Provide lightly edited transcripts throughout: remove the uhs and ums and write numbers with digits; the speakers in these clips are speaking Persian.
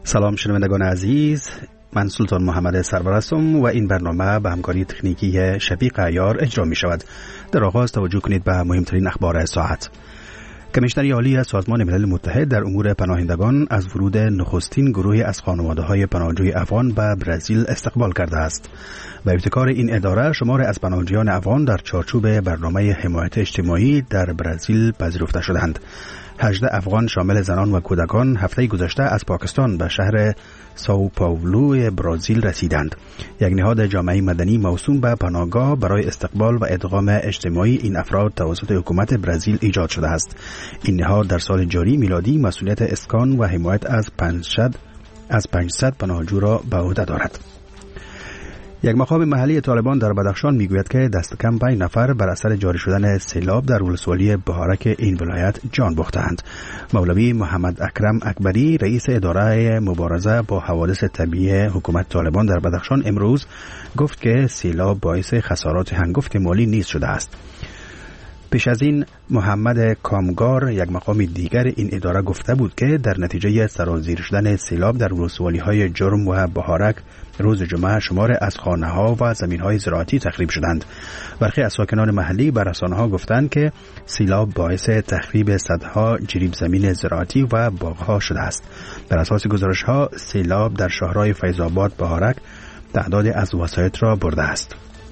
سلام شنوندگان عزیز، من سلطان محمد سرور هستم و این برنامه به همکاری تکنیکی شفیق عیار اجرا می شود. در آغاز توجه کنید به مهمترین اخبار ساعت. کمیشنر عالی سازمان ملل متحد در امور پناهندگان از ورود نخستین گروهی از خانواده‌های پناهجوی افغان به برزیل استقبال کرده است. به ابتکار این اداره شمار از پناهجویان افغان در چارچوب برنامه حمایت اجتماعی در برزیل پذیرفته شدند. 18 افغان شامل زنان و کودکان هفته گذشته از پاکستان به شهر ساو پائولو برزیل رسیدند. یک نهاد جامعه مدنی موسوم به پناهگاه برای استقبال و ادغام اجتماعی این افراد توسط حکومت برزیل ایجاد شده است. این نهاد در سال جاری میلادی مسئولیت اسکان و حمایت از 500 پناهجو را به عهده دارد. یک مقام محلی طالبان در بدخشان میگوید که دست کم 5 نفر بر اثر جاری شدن سیلاب در ولسوالی بهارک این ولایت جان باختند. مولوی محمد اکرم اکبری رئیس اداره مبارزه با حوادث طبیعی حکومت طالبان در بدخشان امروز گفت که سیلاب باعث خسارات هنگفت مالی نیز شده است. پیش از این محمد کامگار یک مقام دیگر این اداره گفته بود که در نتیجه سرازیر شدن سیلاب در ولسوالی‌های جرم و بهارک روز جمعه شمار از خانه‌ها و زمین‌های زراعتی تخریب شدند. برخی از ساکنان محلی به رسانه‌ها گفتند که سیلاب باعث تخریب صدها جریب زمین زراعتی و باغ‌ها شده است. بر اساس گزارش‌ها سیلاب در شهرهای فیض‌آباد بهارک تعدادی از وسایط را برده است.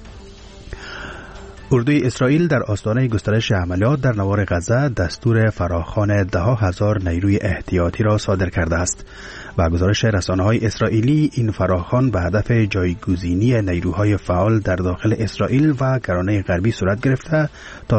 اردوی اسرائیل در آستانه گسترش عملیات در نوار غزه دستور فراخوان 10,000 نیروی احتیاطی را صادر کرده است. با گزارش رسانه‌های اسرائیلی این فراخوان به هدف جایگزینی نیروهای فعال در داخل اسرائیل و کرانه غربی صورت گرفته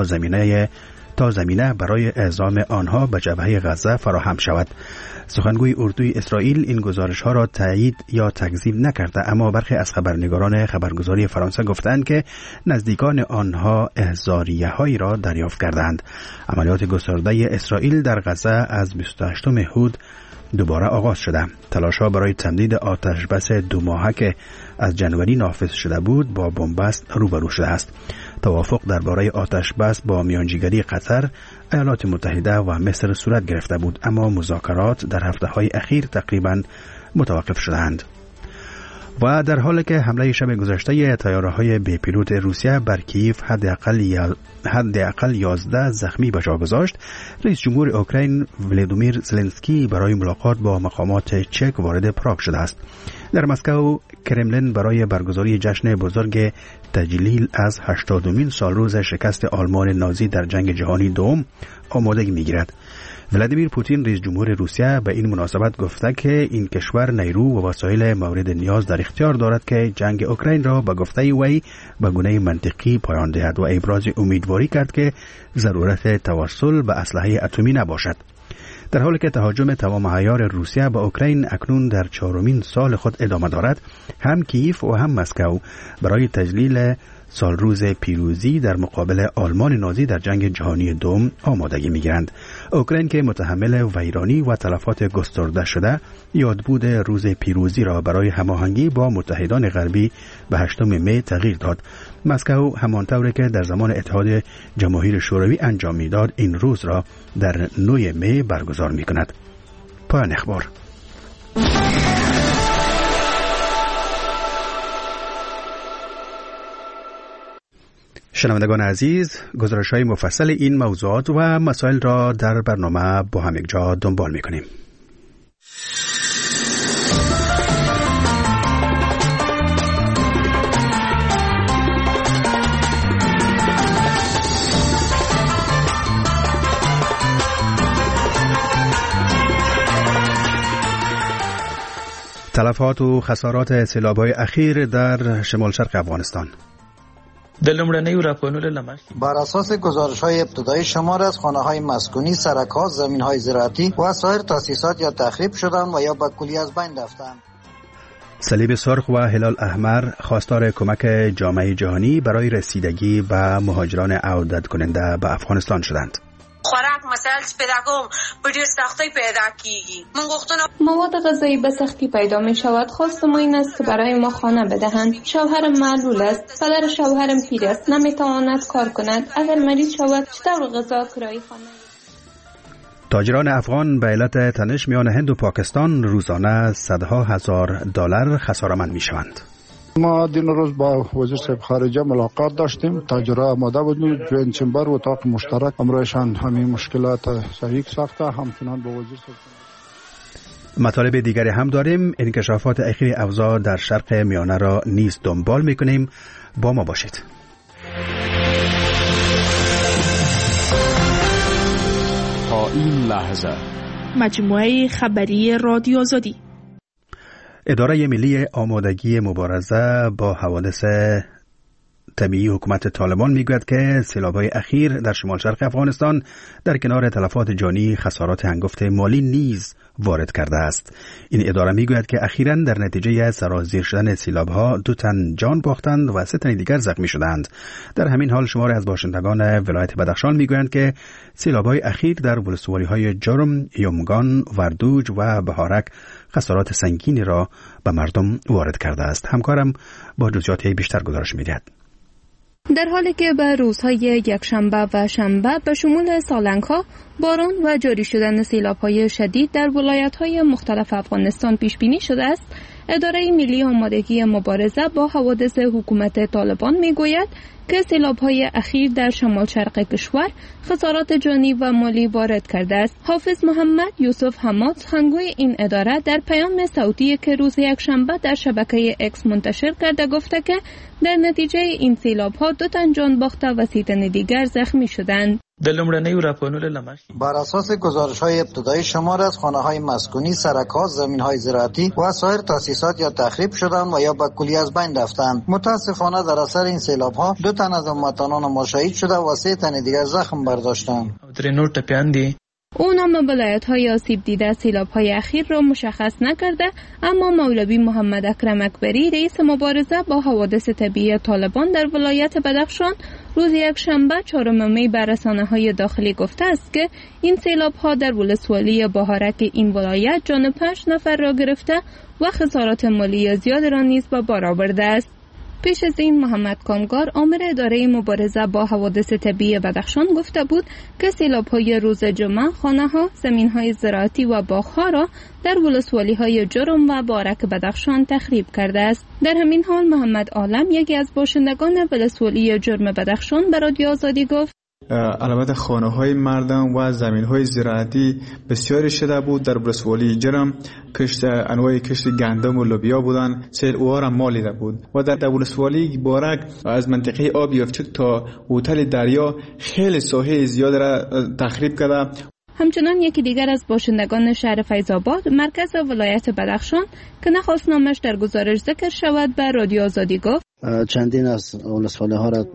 تا زمینه برای اعزام آنها به جبهه غزه فراهم شود. سخنگوی اردوی اسرائیل این گزارش‌ها را تایید یا تکذیب نکرده، اما برخی از خبرنگاران خبرگزاری فرانسه گفتند که نزدیکان آنها احضاریه‌هایی را دریافت کردند. عملیات گسترده اسرائیل در غزه از 28 اهود دوباره آغاز شده. تلاش‌ها برای تمدید آتش بس 2 ماهه که از جنوری نافذ شده بود با بنبست روبرو شده است. توافق درباره آتش بس با میانجیگری قطر، ایالات متحده و مصر صورت گرفته بود، اما مذاکرات در هفته‌های اخیر تقریباً متوقف شدند. و در حالی که حمله شب گذشته طیاره‌های بی پیلوت روسیه بر کیف حداقل 11 زخمی به جا گذاشت، رئیس جمهور اوکراین ولادیمیر زلنسکی برای ملاقات با مقامات چک وارد پراگ شده است. در مسکو کرملین برای برگزاری جشن بزرگ تجلیل از 80مین سالروز شکست آلمان نازی در جنگ جهانی دوم آمادگی می‌گیرد. ولادیمیر پوتین رئیس جمهور روسیه به این مناسبت گفته که این کشور نیرو و وسایل مورد نیاز در اختیار دارد که جنگ اوکراین را به گفته وی به گونه منطقی پایان دهد و ابراز امیدواری کرد که ضرورت توسل به اسلحه اتمی نباشد. در حالی که تهاجم تمام عیار روسیه به اوکراین اکنون در 4مین سال خود ادامه دارد، هم کیف و هم مسکو برای تجلیل سالروز پیروزی در مقابل آلمان نازی در جنگ جهانی دوم آمادگی می‌گیرند. اوکراین که متحمل ویرانی و تلفات گسترده شده، یادبود روز پیروزی را برای هماهنگی با متحدان غربی به 8 می تغییر داد. مسکو همانطوری که در زمان اتحاد جماهیر شوروی انجام می‌داد، این روز را در 9 می برگزار می‌کند. پایان اخبار. شنوندگان عزیز، گزارش‌های مفصل این موضوعات و مسائل را در برنامه با هم یک جا دنبال می‌کنیم. تلفات و خسارات سیلاب‌های اخیر در شمال شرق افغانستان. بر اساس گزارش‌های ابتدایی شمار از خانه‌های مسکونی، سرک‌ها، زمین‌های زراعتی و سایر تأسیسات یا تخریب شدند و یا به کلی از بین رفتند. صلیب سرخ و هلال احمر خواستار کمک جامعه جهانی برای رسیدگی به مهاجران عودت کننده به افغانستان شدند. خوراک مسائل پیدا کوم په ډیر سختۍ پیدا کیږي. مواد غذایی به سختی پیدا می شود. خواست ما این است که برای ما خانه بدهند. شوهرم معلول است. پدر شوهرم پیر است. نمی تواند کار کند. اگر مریض شود چطور غذا کرایه خانه؟ تاجران افغان به علت تنش میان هند و پاکستان روزانه صدها هزار دلار خساره‌مند میشوند. ما دین روز با وزیر صاحب خارجه ملاقات داشتیم. تاجرها آماده بودند جوین چمبر و اتاق مشترک امروزشان همین مشکلات صحیح ساخته همچنان با وزیر صاحب. مطالب دیگری هم داریم. انکشافات اخیر اوضاع در شرق میانه را نیز دنبال میکنیم. با ما باشید. تا این لحظه مجموعه خبری رادیو آزادی. اداره ملی آمادگی مبارزه با حوادث طبیعی حکومت طالبان میگوید که سیلاب‌های اخیر در شمال شرق افغانستان در کنار تلفات جانی خسارات هنگفت مالی نیز وارد کرده است. این اداره میگوید که اخیراً در نتیجه سرازیر شدن سیلاب‌ها 2 تن جان باختند و 3 تن دیگر زخمی شدند. در همین حال شماری از باشندگان ولایت بدخشان میگویند که سیلاب‌های اخیر در ولسوالی‌های جرم، یومگان، وردوج و بهارک خسارات سنگینی را به مردم وارد کرده است. همکارم با جزئیات بیشتر گزارش می‌دهد. در حالی که به روزهای یکشنبه و شنبه به شمول سالنگ‌ها باران و جاری شدن سیلاب‌های شدید در ولایت‌های مختلف افغانستان پیش بینی شده است، اداره ملی آمادگی مبارزه با حوادث حکومت طالبان می‌گوید که سیلاب‌های اخیر در شمال شرق کشور خسارات جانی و مالی وارد کرده است. حافظ محمد یوسف حماد سخنگوی این اداره در پیام صوتی که روز یکشنبه در شبکه اکس منتشر کرده گفته که در نتیجه این سیلاب‌ها 2 تن جان باخته و 3 تن دیگر زخمی شدند. بر اساس گزارش‌های ابتدایی شمار از خانه‌های مسکونی، سرک‌ها، زمین‌های زراعتی و سایر تأسیسات یا تخریب شدند و یا به کلی از بین رفتند. متأسفانه در اثر این سیلاب‌ها 2 تن از هموطنان ما شهید شده و 3 تن دیگر زخم برداشتند. او نام ولایت‌های آسیب دیده سیلاب‌های اخیر را مشخص نکرده، اما مولوی محمد اکرم اکبری رئیس مبارزه با حوادث طبیعی طالبان در ولایت بدخشان روز یکشنبه 4 می به رسانه‌های داخلی گفته است که این سیلاب‌ها در ولسوالی بهارک این ولایت جان 5 نفر را گرفته و خسارات مالی زیاد را نیز به بار آورده است. پیش از این محمد کامگار آمر اداره مبارزه با حوادث طبیعی بدخشان گفته بود که سیلاب‌های روز جمعه خانه‌ها، زمین‌های زراعتی و باغ‌ها را در ولسوالی‌های جرم و بارک بدخشان تخریب کرده است. در همین حال محمد عالم یکی از باشندگان ولسوالی جرم بدخشان به رادیو آزادی گفت البته خانه‌های مردم و زمین‌های زراعتی بسیاری شده بود. در ولسوالی جرم کشت انواع کشت گندم و لوبیا بودن، سیل اوها را مالیده بود و در ولسوالی بارک از منطقه آب یافچوک تا هتل دریا خیلی ساحه زیاد را تخریب کرده. همچنان یکی دیگر از باشندگان شهر فیض‌آباد مرکز ولایت بدخشان که نخواست نامش در گزارش ذکر شود به رادیو آزادی گفت چندین از ولسوالی ها را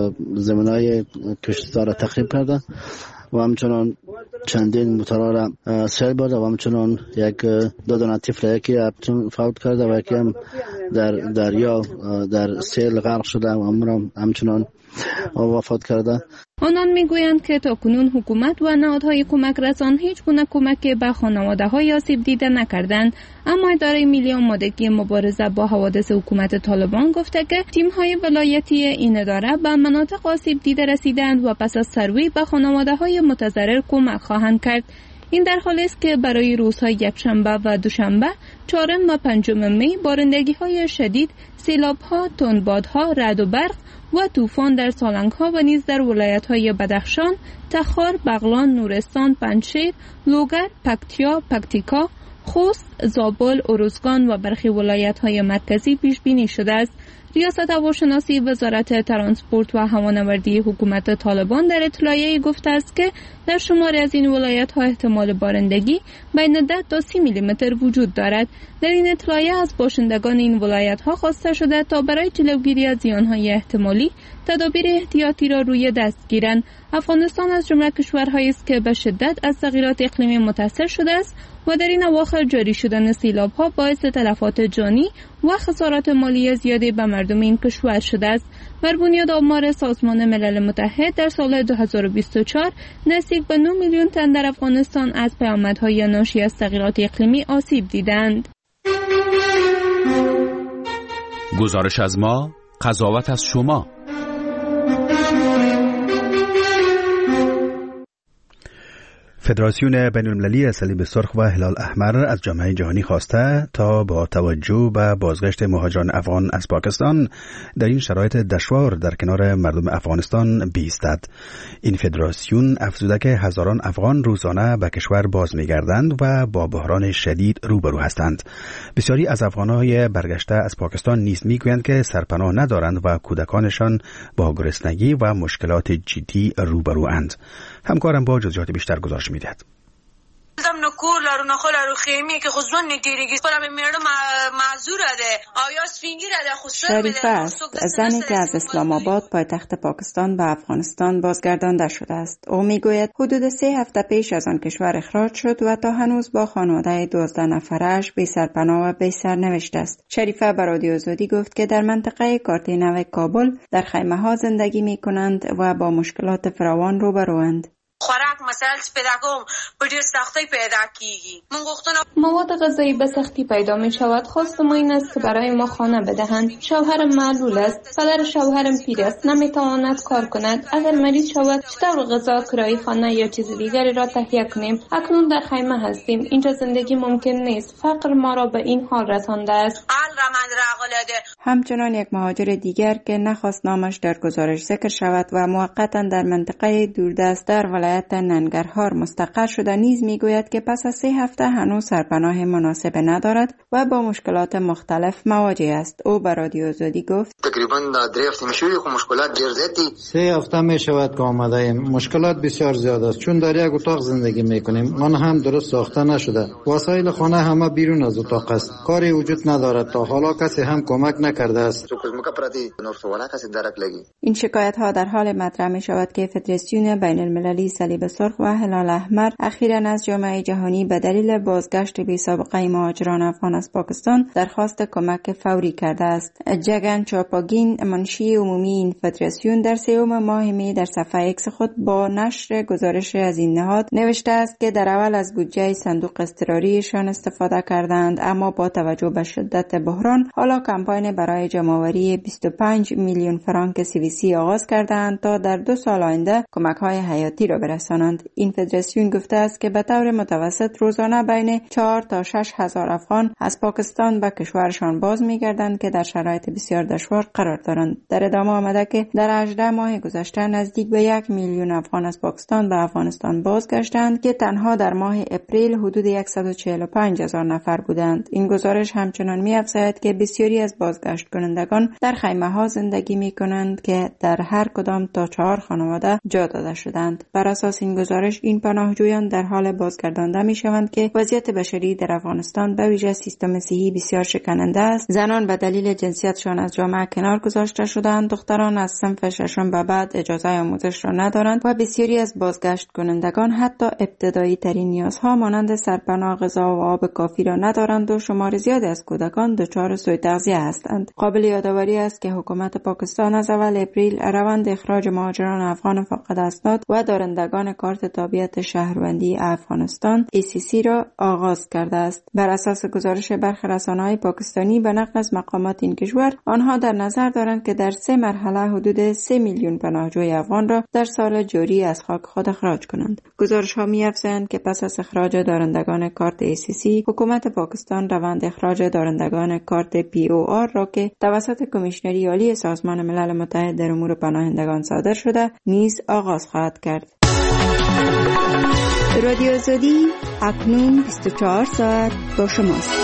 زمینای کشتزار را تخریب کرده و همچنان چندین موتورها را سیل برده و همچنان 2 دانه طفل یکی فوت کرده و یکی هم در دریا در سیل غرق شده و همچنان وفات کرده. آنان میگویند که تاکنون حکومت و نهادهای کمک رسان هیچ گونه کمکی به خانواده‌های آسیب دیده نکردند، اما اداره ملی آمادگی مبارزه با حوادث حکومت طالبان گفته که تیم‌های ولایتی این اداره به مناطق آسیب دیده رسیدند و پس از سروی به خانواده‌های متضرر کمک خواهند کرد. این در حالی است که برای روزهای یکشنبه و دوشنبه، 4 و 5 می بارندگی‌های شدید، سیلاب‌ها، تندبادها، رعد و برق و طوفان در سالنگ‌ها و نیز در ولایت‌های بدخشان، تخار، بغلان، نورستان، پنجشیر، لوگر، پکتیا، پکتیکا، خوست، زابل، ارزگان و برخی ولایت‌های مرکزی پیش بینی شده است. ریاست هواشناسی وزارت ترانسپورت و هوانوردی حکومت طالبان در اطلاعیه‌ای گفته است که در شماری از این ولایت‌ها احتمال بارندگی بین 10 تا 30 میلیمتر وجود دارد. در این اطلاعیه از باشندگان این ولایت‌ها خواسته شده تا برای جلوگیری از زیان‌های احتمالی تدابیر احتیاطی را روی دست گیرند. افغانستان از جمله کشورهایی است که به شدت از تغییرات اقلیمی متاثر شده است و در این اواخر جاری شدن سیلاب‌ها باعث تلفات جانی و خسارات مالی زیادی به مردم این کشور شده است. بر بنیاد آمار سازمان ملل متحد در سال 2024 نزدیک به 9 میلیون تن در افغانستان از پیامدهای ناشی از تغییرات اقلیمی آسیب دیدند. گزارش از ما، قضاوت از شما. فدراسیون بین‌المللی صلیب سرخ و هلال احمر از جامعه جهانی خواسته تا با توجه به بازگشت مهاجران افغان از پاکستان در این شرایط دشوار در کنار مردم افغانستان بایستد. این فدراسیون افزوده که هزاران افغان روزانه به کشور باز می‌گردند و با بحران شدید روبرو هستند. بسیاری از افغان‌های برگشته از پاکستان نیز می‌گویند که سرپناه ندارند و کودکانشان با گرسنگی و مشکلات جدی روبروند. همکارم با جزئیات بیشتر گزارش می‌دهد. دم نکور لارو نخول لارو خیمی که خودزون ندیریگی برای میرم معذور ده آیا سفینگی ده خصوصا شریفه است زنی که از اسلام آباد پایتخت پاکستان به افغانستان بازگردانده شده است. او میگوید حدود 3 هفته پیش از آن کشور اخراج شد و تا هنوز با خانواده 12 نفرش بی سرپناه و بی سرنوشت است. شریفه به رادیو آزادی گفت که در منطقه کارتینو کابل در خیمه ها زندگی می کنند و با مشکلات فراوان روبروند. خوراک مسائل پیدا کوم په ډیر سختۍ پیدا کیږي. مواد غذایی به سختی پیدا می شود. خواستم این است که برای ما خانه بدهند. شوهرم معلول است. پدر شوهرم پیر است. نمیتواند کار کند. اگر مریض شود چطور غذا، کرایه خانه یا چیز دیگری را تهیه کنیم؟ اکنون در خیمه هستیم. اینجا زندگی ممکن نیست. فقر ما را به این حال رسانده است. همچنان یک مهاجر دیگر که نخواست نامش در گزارش ذکر شود و موقتا در منطقه دوردست در ولایت ننگرهار مستقر شده نیز میگوید که پس از 3 هفته هنوز سرپناه مناسب ندارد و با مشکلات مختلف مواجه است. او به رادیو آزادی گفت تقریبا 3 هفته میشه خو مشکلات ډیر زیاتی 3 هفته میشود که آمده ایم. مشکلات بسیار زیاد است چون در یک اتاق زندگی میکنیم. آن هم درست ساخته نشده. وسایل خانه همه بیرون از اتاق است. کاری وجود ندارد. تا حالا کسی هم کمک نکرده است. این شکایت ها در حال مطرح می شود که فدراسیون بین المللی صلیب سرخ و هلال احمر اخیراً از جامعه جهانی به دلیل بازگشت بی سابقه مهاجران افغان از پاکستان درخواست کمک فوری کرده است. جگن چاپاگین منشی عمومی این فدراسیون در 3 ماه می در صفحه ایکس خود با نشر گزارش از این نهاد نوشته است که در اول از بودجه صندوق اضطراریشان استفاده کردند، اما با توجه به شدت بحران حالا کمپاین برای جمع‌آوری 25 میلیون فرانک CVC آغاز کردند تا در 2 سال آینده کمک‌های حیاتی را برسانند. این فدراسیون گفته است که به طور متوسط روزانه بین 4 تا 6 هزار افغان از پاکستان به کشورشان باز می‌گردند که در شرایط بسیار دشوار قرار دارند. در ادامه آمده که در 18 ماه گذشته نزدیک به 1 میلیون افغان از پاکستان به افغانستان بازگشتند که تنها در ماه اپریل حدود 145,000 نفر بودند. این گزارش همچنان می‌افزاید که بسیاری از بازگشت کنندگان در خیمه ها زندگی می کنند که در هر کدام تا 4 خانواده جا داده شدند. بر اساس این گزارش این پناهجویان در حال بازگردانده می شوند که وضعیت بشری در افغانستان به ویژه سیستم صحی بسیار شکننده است. زنان به دلیل جنسیتشان از جامعه کنار گذاشته شدند. دختران از صنف 6 به بعد اجازه آموزش را ندارند و بسیاری از بازگشت کنندگان حتی ابتدایی ترین نیازها مانند سرپناه، غذا و آب کافی را ندارند و شمار زیادی از کودکان دچار سوء تغذیه هستند. قابل یادآوری است که حکومت پاکستان از اول اپریل روند اخراج مهاجران افغان فاقد اسناد و دارندگان کارت تابعیت شهروندی افغانستان ACC را آغاز کرده است. بر اساس گزارش برخی رسانه‌های پاکستانی به نقل از مقامات این کشور، آنها در نظر دارند که در 3 مرحله حدود 3 میلیون پناهجوی افغان را در سال جاری از خاک خود اخراج کنند. گزارش‌ها می‌افزایند که پس از اخراج دارندگان کارت ACC، حکومت پاکستان روند اخراج دارندگان کارت POR را که توسط کمیشنری عالی سازمان ملل متحد در امور پناهندگان صادر شده نیز آغاز خواهد کرد. رادیو آزادی اکنون 24 ساعت با شماست.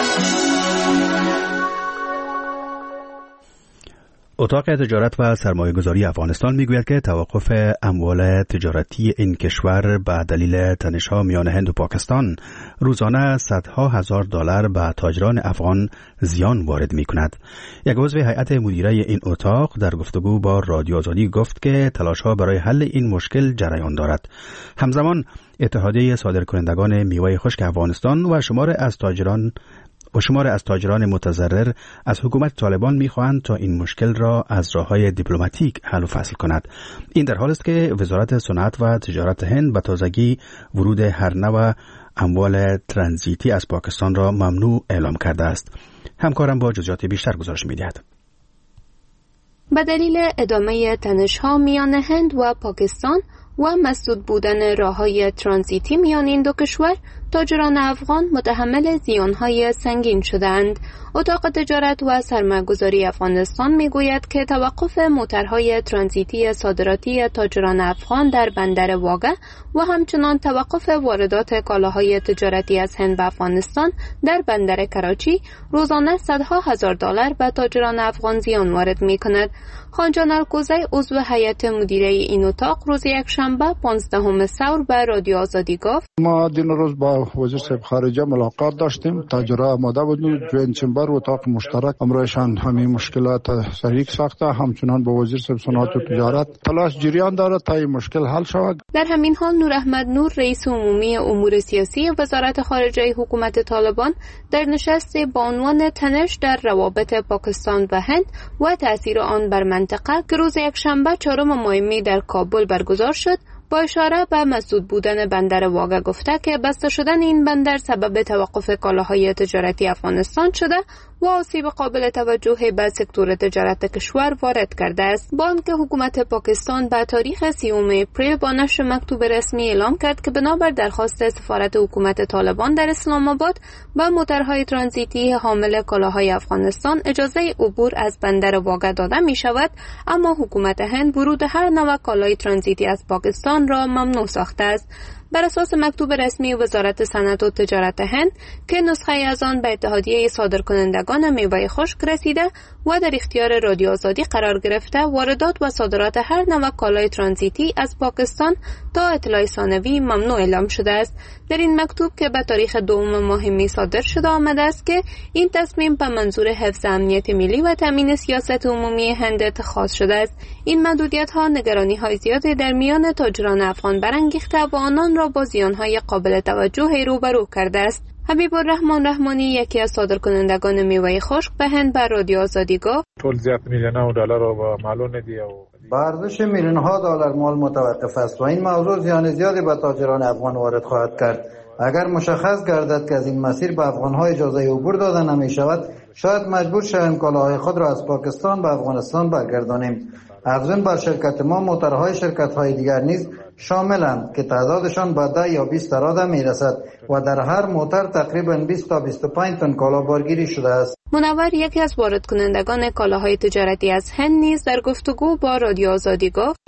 اتاق تجارت و سرمایه‌گذاری افغانستان میگوید که توقف اموال تجارتی این کشور به دلیل تنش‌ها میان هند و پاکستان روزانه صدها هزار دلار به تاجران افغان زیان وارد می‌کند. یک عضو هیئت مدیره این اتاق در گفتگو با رادیو آزادی گفت که تلاش‌ها برای حل این مشکل جریان دارد. همزمان اتحادیه صادرکنندگان میوه خشک افغانستان و شمار از تاجران متضرر از حکومت طالبان می‌خواهند تا این مشکل را از راه‌های دیپلماتیک حل و فصل کند. این در حالی است که وزارت صنعت و تجارت هند به تازگی ورود هر نوع اموال ترانزیتی از پاکستان را ممنوع اعلام کرده است. همکارم با جزئیات بیشتر گزارش می‌دهد. به دلیل ادامه تنش‌ها میان هند و پاکستان، و مسدود بودن راههای ترانزیتی میان این دو کشور، تاجران افغان متحمل زیانهای سنگین شدند. اتاق تجارت و سرمایه‌گذاری افغانستان میگوید که توقف موترهای ترانزیتی صادراتی تاجران افغان در بندر واگه و همچنان توقف واردات کالاهای تجارتی از هند به افغانستان در بندر کراچی روزانه صدها هزار دلار به تاجران افغان زیان وارد می‌کند. خانجان الکوزی عضو هیئت مدیره این اتاق روز یکشنبه 15 ثور به رادیو آزادی گفت: ما دین روز با وزیر صاحب خارجه ملاقات داشتیم. تاجرها آماده بودند جوین چمبر اتاق مشترک امروزشان همین مشکلات سریک ساخته، همچنان با وزیر صاحب صنعت و تجارت تلاش جریان دارد تا این مشکل حل شود. در همین حال نور احمد نور رئیس عمومی امور سیاسی وزارت خارجه حکومت طالبان در نشستی با عنوان تنش در روابط پاکستان و هند و تأثیر آن بر منطقه که روز یکشنبه 4 ماه می در کابل برگزار شد، با اشاره به مسدود بودن بندر واگه گفته که بسته شدن این بندر سبب توقف کالاهای تجارتی افغانستان شده و آسیب قابل توجهی به سکتور تجارت کشور وارد کرده است. با آنکه حکومت پاکستان به تاریخ 30 اپریل با نشر مکتوب رسمی اعلام کرد که بنابر درخواست سفارت حکومت طالبان در اسلام آباد به موترهای ترانزیتی حامل کالاهای افغانستان اجازه عبور از بندر واگه داده می شود، اما حکومت هند ورود هر نوع کالای ترانزیتی از پاکستان را ممنوع ساخته است. بر اساس مکتوب رسمی وزارت صنعت و تجارت هند که نسخه از آن به اتحادیه صادرکنندگان میوه خشک رسیده و در اختیار رادیو آزادی قرار گرفته، واردات و صادرات هر نوع کالای ترانزیتی از پاکستان تا اطلاع ثانوی ممنوع اعلام شده است. در این مکتوب که به تاریخ 2 ماه می صادر شده آمده است که این تصمیم به منظور حفظ امنیت ملی و تامین سیاست عمومی هند اتخاذ شده است. این محدودیت ها نگرانی های زیادی در میان تاجران افغان برانگیخته و آنان را با زیانهای قابل توجهی روبرو کرده است. حبیب الرحمن رحمانی یکی از صادرکنندگان میوه خشک به هند بر رادیو آزادی گفت: ټول زیات میلیون‌ها دلار و معلوم ندی او با ارزش میلیون‌ها دلار مال متوقف است و این موضوع زیان زیادی به تاجران افغان وارد خواهد کرد. اگر مشخص گردد که از این مسیر به افغان‌ها اجازه عبور داده نمی شود، شاید مجبور شویم کالاهای خود را از پاکستان به افغانستان برگردانیم. افزون بر شرکت ما موترهای شرکت‌های دیگر نیز شاملند که تعدادشان به 10 یا 20 اراده میرسد و در هر موتر تقریباً 20 تا 25 تن کالا بارگیری شده است. منور یکی از وارد کنندگان کالاهای تجارتی از هند نیز در گفتگو با رادیو آزادی گفت: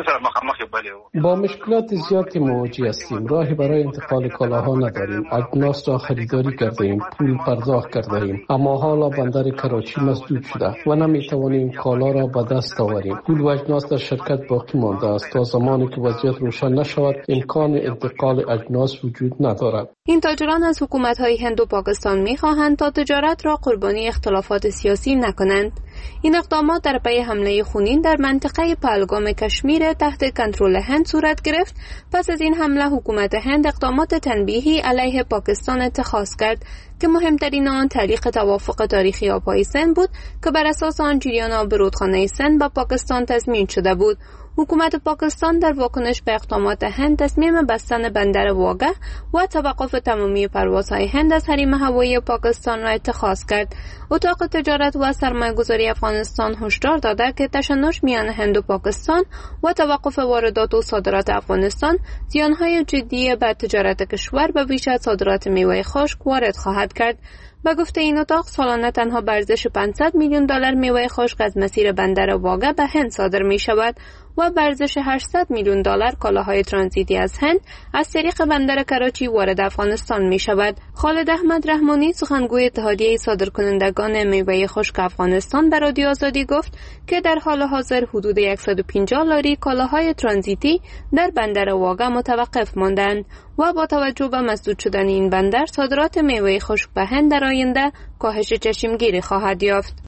با مشکلات زیادی مواجه هستیم. راهی برای انتقال کالاها نداریم. اجناس را خریداری کردیم، پول پرداخت کردیم، اما حالا بندر کراچی مسدود شده و نمیتوانیم کالا را به دست آوریم. پول و اجناس در شرکت باقی مانده است. تا زمانی که وضعیت روشن نشود امکان انتقال اجناس وجود ندارد. این تاجران از حکومت‌های هند و پاکستان می‌خواهند تا تجارت را قربانی اختلافات سیاسی نکنند. این اقدامات در پی حمله خونین در منطقه پهلگام کشمیر تحت کنترل هند صورت گرفت. پس از این حمله حکومت هند اقدامات تنبیهی علیه پاکستان اتخاذ کرد که مهمترین آن تعلیق توافق تاریخی آبهای سند بود که بر اساس آن جریان آب رودخانه سند به پاکستان تضمین شده بود. حکومت پاکستان در واکنش به اقدامات هند تصمیم بستن بندر واگه و توقف تمامی پروازهای هند از حریم هوایی پاکستان را اتخاذ کرد. اتاق تجارت و سرمایه‌گذاری افغانستان هشدار داده که تشنج میان هند و پاکستان و توقف واردات و صادرات افغانستان زیانهای جدی به تجارت کشور به ویژه صادرات میوه خشک وارد خواهد کرد. به گفته این اتاق سالانه تنها به ارزش 500 میلیون دلار میوه خشک از مسیر بندر واگه به هند صادر می شود و به ارزش 800 میلیون دلار کالاهای ترانزیتی از هند از طریق بندر کراچی وارد افغانستان می شود. خالد احمد رحمانی سخنگوی اتحادیه صادرکنندگان میوه خشک افغانستان به رادیو آزادی گفت که در حال حاضر حدود 150 لاری کالاهای ترانزیتی در بندر واگه متوقف ماندند و با توجه به مسدود شدن این بندر صادرات میوه خشک به هند در آینده کاهش چشمگیری خواهد یافت.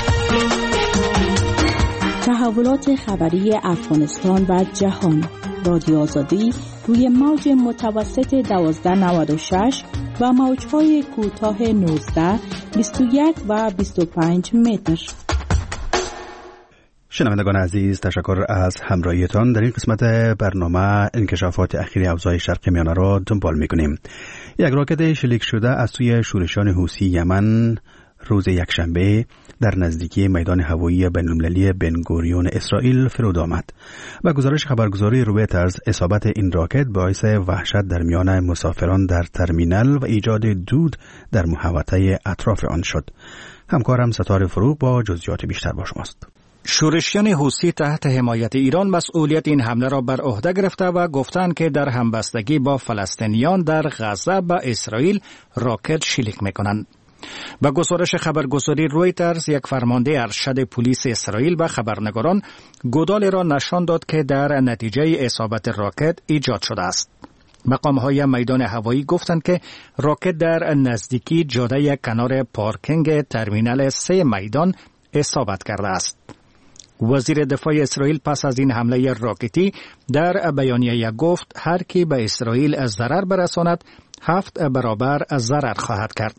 تحولات خبری افغانستان و جهان. رادیو آزادی روی موج متوسط 1296 و موج‌های کوتاه 19، 21 و 25 متر. شنوندگان عزیز، تشکر از همراهیتان. در این قسمت برنامه انکشافات اخیر اوضاع شرق میانه را دنبال می‌کنیم. یک راکت شلیک شده از سوی شورشان حوثی یمن روز یکشنبه در نزدیکی میدان هوایی بین‌المللی بن گوریون اسرائیل فرود آمد و گزارش خبرگزاری رویترز اصابت این راکت باعث وحشت در میان مسافران در ترمینال و ایجاد دود در محوطه اطراف آن شد. همکارم ستاره فروغ با جزئیات بیشتر با شماست. شورشیان حوثی تحت حمایت ایران مسئولیت این حمله را بر عهده گرفته و گفتند که در همبستگی با فلسطینیان در غزه به اسرائیل راکت شلیک می‌کنند. با گزارش خبرگزاری رویترز، یک فرمانده ارشد پلیس اسرائیل و خبرنگاران گودالی را نشان داد که در نتیجه اصابت راکت ایجاد شده است. مقام‌های میدان هوایی گفتند که راکت در نزدیکی جاده کنار پارکینگ ترمینال 3 میدان اصابت کرده است. وزیر دفاع اسرائیل پس از این حمله راکتی در بیانیه گفت هر کی به اسرائیل ضرر برساند 7 برابر ضرر خواهد کرد.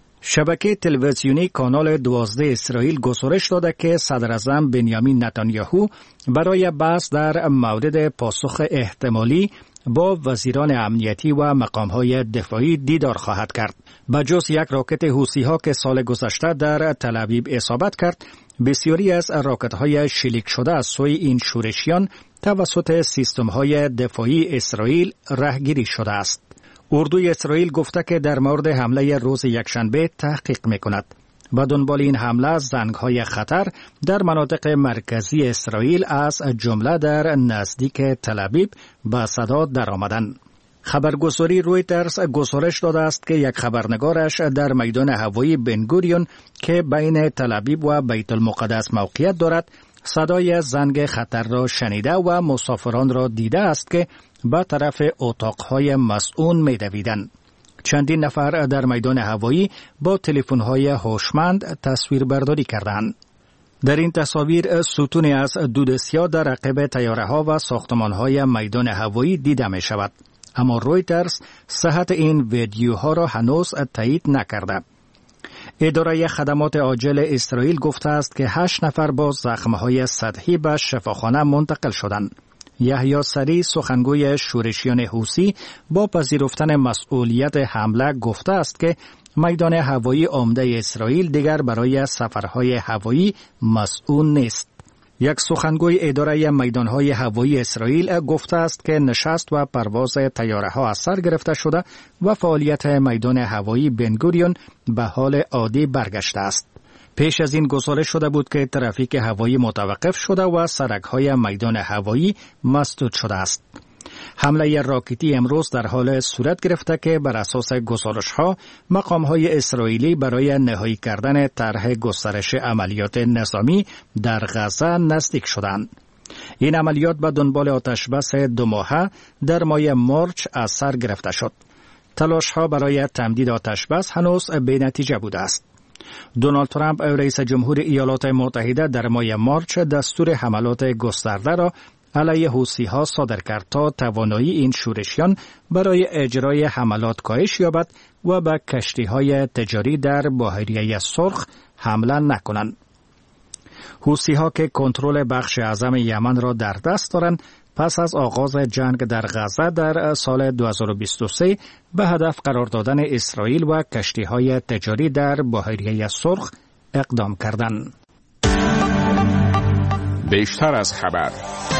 شبکه تلویزیونی کانال 12 اسرائیل گزارش داده که صدر اعظم بنیامین نتانیاهو برای بحث در مورد پاسخ احتمالی با وزیران امنیتی و مقام‌های دفاعی دیدار خواهد کرد. بجز یک راکت حوثی‌ها که سال گذشته در تل‌آویو اصابت کرد، بسیاری از راکت‌های شلیک شده از سوی این شورشیان توسط سیستم‌های دفاعی اسرائیل رهگیری شده است. اردوی اسرائیل گفته که در مورد حمله روز یکشنبه تحقیق می‌کند. با دنبال این حمله زنگ‌های خطر در مناطق مرکزی اسرائیل از جمله در نزدیک تل‌آویو به صدا درآمدند. خبرگزاری رویترز گزارش داده است که یک خبرنگارش در میدان هوایی بن گوریون که بین تل‌آویو و بیت المقدس موقعیت دارد صدای زنگ خطر را شنیده و مسافران را دیده است که به طرف اتاق‌های مسئول می‌دویدند. چندین نفر در میدان هوایی با تلفن‌های هوشمند تصویربرداری کردند. در این تصاویر ستونی از دود سیاه در عقب طیاره‌ها و ساختمان‌های میدان هوایی دیده می‌شود. اما رویترز صحت این ویدیوها را هنوز تایید نکرده. اداره خدمات عاجل اسرائیل گفته است که 8 نفر با زخم‌های سطحی به شفاخانه منتقل شدند. یحیی سری سخنگوی شورشیان حوثی با پذیرفتن مسئولیت حمله گفته است که میدان هوایی عمده اسرائیل دیگر برای سفرهای هوایی مسئول نیست. یک سخنگوی اداره میدانهای هوایی اسرائیل گفته است که نشست و پرواز طیاره‌ها از سر گرفته شده و فعالیت میدان هوایی بن گوریون به حال عادی برگشته است. پیش از این گزارش شده بود که ترافیک هوایی متوقف شده و سرک‌های میدان هوایی مسدود شده است. حمله راکتی امروز در حال صورت گرفته که بر اساس گزارش‌ها مقام‌های اسرائیلی برای نهایی کردن طرح گسترش عملیات نظامی در غزه نزدیک شدند. این عملیات به دنبال آتشبس 2 ماهه در ماه مارچ از سر گرفته شد. تلاش‌ها برای تمدید آتشبس هنوز بی‌نتیجه بوده است. دونالد ترامپ رئیس جمهور ایالات متحده در ماه مارچ دستور حملات گسترده را علیه حوثی‌ها صادر کرد تا توانایی این شورشیان برای اجرای حملات کاهش یابد و به کشتی‌های تجاری در بحیره سرخ حمله نکنند. حوثی‌ها که کنترل بخش اعظم یمن را در دست دارند، پس از آغاز جنگ در غزه در سال 2023 به هدف قرار دادن اسرائیل و کشتی‌های تجاری در بحیره سرخ اقدام کردند. بیشتر از خبر.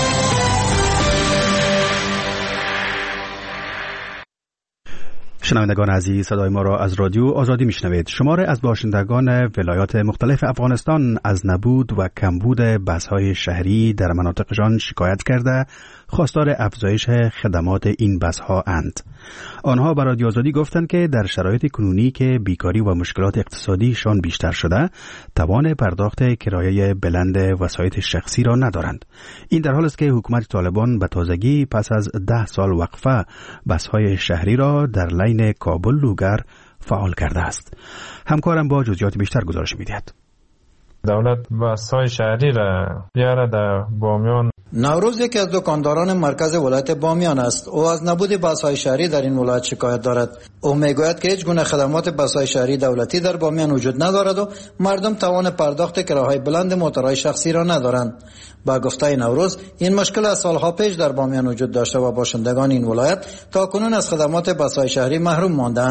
شنوندگان عزیز، صدای ما را از رادیو آزادی میشنوید. شماره از باشندگان ولایات مختلف افغانستان از نبود و کمبود بس‌های شهری در مناطقشان شکایت کرده خواستار افزایش خدمات این بس‌ها اند. آنها به رادیو آزادی گفتند که در شرایط کنونی که بیکاری و مشکلات اقتصادیشان بیشتر شده، توان پرداخت کرایه بلند وسایط شخصی را ندارند. این در حالی است که حکومت طالبان به تازگی پس از 10 سال وقفه بس‌های شهری را در لین کابل لوگر فعال کرده است. همکارم با جزئیات بیشتر گزارش می‌دهد. دولت بس‌های شهری را بیاره در بامیان. نوروز یکی از دکانداران مرکز ولایت بامیان است. او از نبود بس‌های شهری در این ولایت شکایت دارد. او میگوید که هیچ گونه خدمات بس‌های شهری دولتی در بامیان وجود ندارد و مردم توان پرداخت کراهای بلند موتورهای شخصی را ندارند. با گفته نوروز، این مشکل از سالها پیش در بامیان وجود داشته و باشندگان این ولایت تا کنون از خدمات بس‌های شهری محروم ماندند.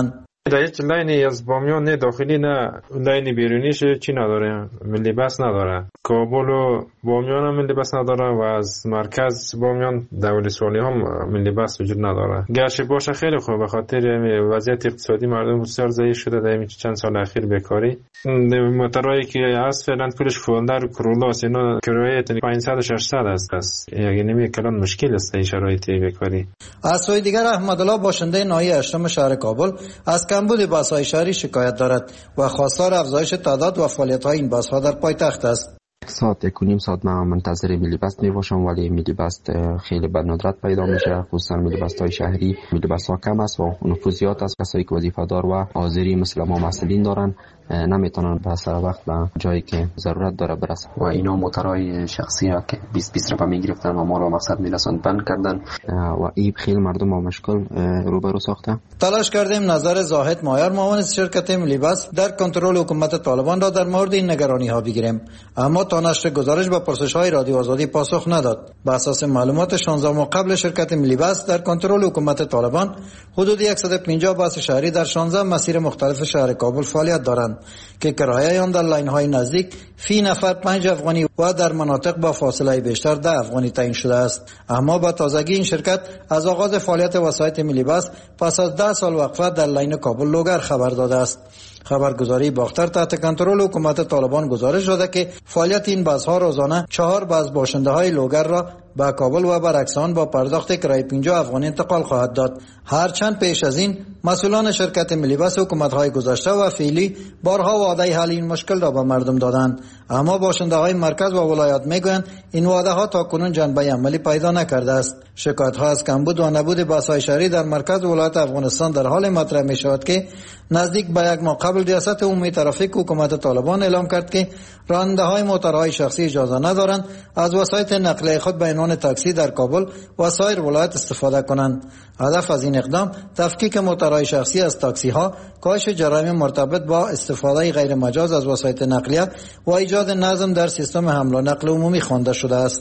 در هیچ لاینی از بامیان نه داخلی نه لاین بیرونیش چی نداره، ملی بس نداره. کابل و بامیان هم ملی بس نداره و از مرکز بامیان دولت‌سوالی هم ملی بس وجود نداره. گرچه باشه خیلی خوب به خاطر وضعیت اقتصادی مردم بسیار ضعیف شده در چند سال اخیر بیکاری. موتورایی که از فعلا پولش فولدر کرولاس اینا کرایه 500 600 است. یعنی نمی کلان مشکل است این شرایط بیکاری. از سوی دیگر احمدالله باشنده ناحیه اشتم شهر کابل از کمبود بس‌های شهری شکایت دارد و خواستار افزایش تعداد و فعالیت‌های این بس‌ها در پایتخت است. ساعت 1.5 من منتظر ملی بس می باشم، ولی ملی بس خیلی به ندرت پیدا میشه، خصوصا ملی بس های شهری. ملی بس ها کم است و نفوذ زیاد است. کسایی که وظیفه دار و حاضری مثل ما مسئولین دارن نمیتونن به سر وقت به جایی که ضرورت داره برسن و اینا موتورهای شخصی ها که 20 رقم میگرفتن و ما رو مقصد میرسوند بند کردن و این خیلی مردم با مشکل روبرو ساخته. تلاش کردیم نظر زاهد مایار معاون شرکت ملی بس در کنترل حکومت طالبان را در مورد این نگرانی ها بگیریم، اما تا نشر گزارش به پرسش های رادیو آزادی پاسخ نداد. به اساس معلومات 16 ماه قبل شرکت ملی بس در کنترل حکومت طالبان حدود 150 بس شهری در 16 مسیر مختلف شهر کابل فعالیت دارند که کرایه آن در لاین های نزدیک فی نفر 5 افغانی و در مناطق با فاصله بیشتر 10 افغانی تعیین شده است. اما با تازگی این شرکت از آغاز فعالیت وسایط ملی بس پس از 10 سال وقفه در لاین کابل لوگر خبر داده است. خبرگزاری باختر تحت کنترل حکومت طالبان گزارش داده که فعالیت این بس‌ها روزانه 4 بس باشنده‌های لوگر را به کابل و برعکس آن با پرداخت کرایه 50 افغانی انتقال خواهد داد. هرچند پیش از این مسئولان شرکت ملی بس حکومت‌های گذشته و فعلی بارها وعده حل این مشکل را به مردم دادند، اما باشنده‌های مرکز و ولایات میگویند این وعده‌ها تاکنون جنبه عملی پیدا نکرده است. شکایت‌ها از کمبود و نبود بس‌های شهری در مرکز ولایت افغانستان در حال مطرح می‌شود که نزدیک به 1 ماه قبل ریاست عمومی ترافیک حکومت طالبان اعلام کرد که راننده‌های موتورهای شخصی اجازه ندارند از وسایط نقلیه خود به عنوان تاکسی در کابل و سایر ولایات استفاده کنند. هدف از این اقدام تفکیک موتورهای شخصی از تاکسی‌ها، کاهش جرایم مرتبط با استفاده غیر مجاز از وسایط نقلیه و ایجاد نظم در سیستم حمل و نقل عمومی خوانده شده است.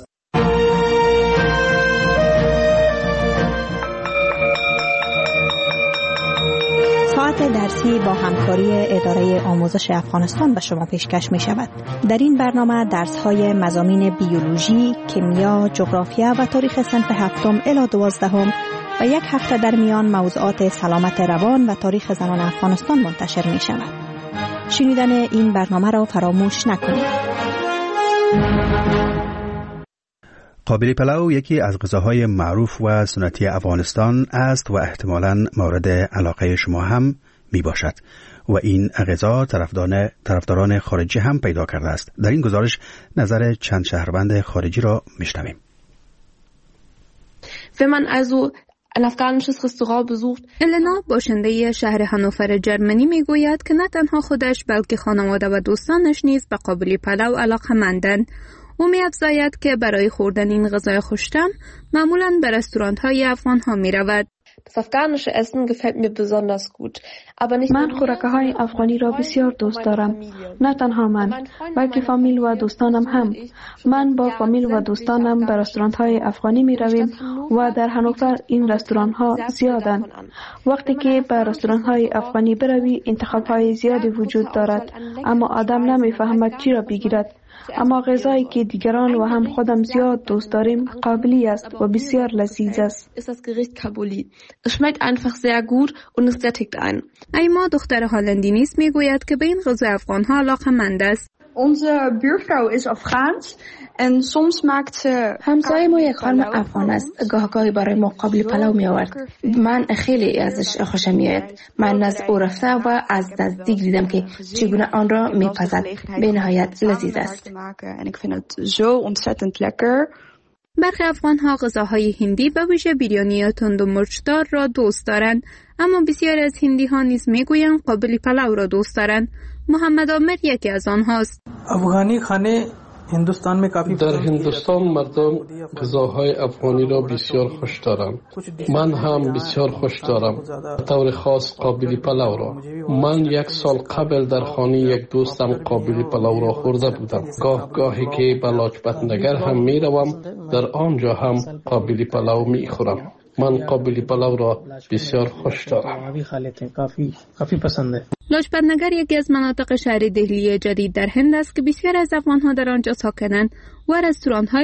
ساعت درسی با همکاری اداره آموزش افغانستان به شما پیشکش می شود. در این برنامه درس های مضامین بیولوژی، کیمیا، جغرافیا و تاریخ صنف 7 الی 12 و یک هفته در میان موضوعات سلامت روان و تاریخ زنان افغانستان منتشر می شود. شنیدن این برنامه را فراموش نکنید. قابلی پلو یکی از غذاهای معروف و سنتی افغانستان است و احتمالاً مورد علاقه شما هم می باشد و این غذا طرفداران خارجی هم پیدا کرده است. در این گزارش نظر چند شهروند خارجی را میشنویم. Wenn man also ein afghanisches Restaurant besucht. النا باشنده شهر هانوفر جرمنی میگوید که نه تنها خودش بلکه خانواده و دوستانش نیز به قابلی پلو علاقه‌مندند. او می‌افزاید که برای خوردن این غذای خوش‌طعم معمولاً به رستوران‌های افغان‌ها می‌رود. Das afghanische Essen gefällt mir besonders gut. Aber nicht من خوراک‌های افغانی را بسیار دوست دارم. نه تنها من، بلکه فامیل و دوستانم هم. من با فامیل و دوستانم به رستوران‌های افغانی می‌رویم و در هانوفر این رستوران‌ها زیادند. وقتی که به رستوران‌های افغانی بروی انتخاب‌های زیادی وجود دارد، اما آدم نمی‌فهمد چی را بگیرد. اما غذایی که دیگران و هم خودم زیاد دوست داریم قابلی است و بسیار لذیذ است. ist das Gericht Kabuli. Es schmeckt einfach sehr gut und es sättigt einen. ایما دختر هالندی نیز میگوید که به این غذای افغان‌ها علاقه‌مند است. Onze buurvrouw is Afghaans en soms maakt ze همسایه ما یک خانم افغان است. گاهی برای ما قابلی پلو می آورد. من خیلی ازش خوشم میاد. من از او رفته و از نزدیک دیدم که چگونه آن را میپزد. به نهایت لذیذ است. en ik vind het zo ontzettend lekker. برخی افغان‌ها غذاهای هندی به ویژه بیریانی تند و مرچدار را دوست دارند، اما بسیاری از هندی‌ها نیز میگویند قابلی پلو را دوست دارند. محمد عامر یکی از آنهاست. افغانی خانه هندوستان میں کافی در هندوستان مردم غذاهای افغانی را بسیار خوش دارند. من هم بسیار خوش دارم، طور خاص قابلی پلو را. من 1 سال قبل در خانه یک دوستم قابلی پلو را خورده بودم. گاهی که به لاجبت نگر هم می روم، در آنجا هم قابلی پلو می خورم. من قابلی پلو را بسیار خوش دارم. کافی پسنده. لاجپتنگر یکی از مناطق شهری دهلی جدید در هند است که بسیار از افغان‌ها در آنجا ساکنند و رستوران‌های